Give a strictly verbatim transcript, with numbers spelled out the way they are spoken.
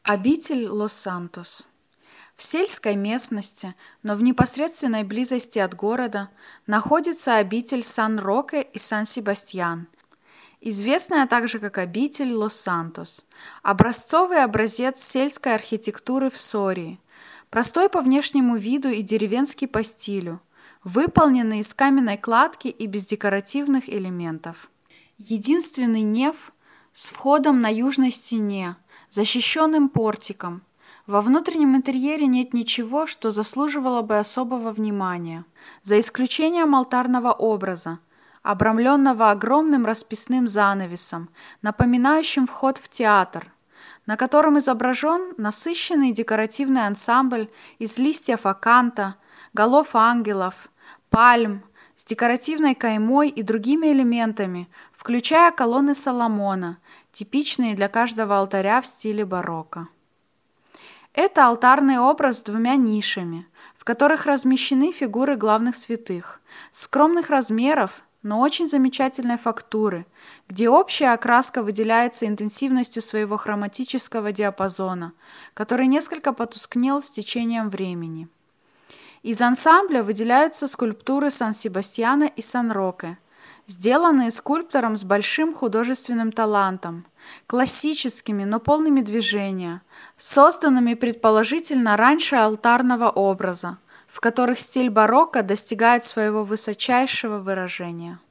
Обитель Лос-Сантос. В сельской местности, но в непосредственной близости от города, находится обитель Сан-Роке и Сан-Себастьян, известная также как обитель Лос-Сантос, образцовый образец сельской архитектуры в Сории, простой по внешнему виду и деревенский по стилю, выполненный из каменной кладки и без декоративных элементов. Единственный неф с входом на южной стене, защищенным портиком. Во внутреннем интерьере нет ничего, что заслуживало бы особого внимания, за исключением алтарного образа, обрамленного огромным расписным занавесом, напоминающим вход в театр, на котором изображен насыщенный декоративный ансамбль из листьев аканта, голов ангелов, пальм, с декоративной каймой и другими элементами, включая колонны Соломона, типичные для каждого алтаря в стиле барокко. Это алтарный образ с двумя нишами, в которых размещены фигуры главных святых, скромных размеров, но очень замечательной фактуры, где общая окраска выделяется интенсивностью своего хроматического диапазона, который несколько потускнел с течением времени. Из ансамбля выделяются скульптуры Сан-Себастьяна и Сан-Роке, сделанные скульптором с большим художественным талантом, классическими, но полными движения, созданными предположительно раньше алтарного образа, в которых стиль барокко достигает своего высочайшего выражения.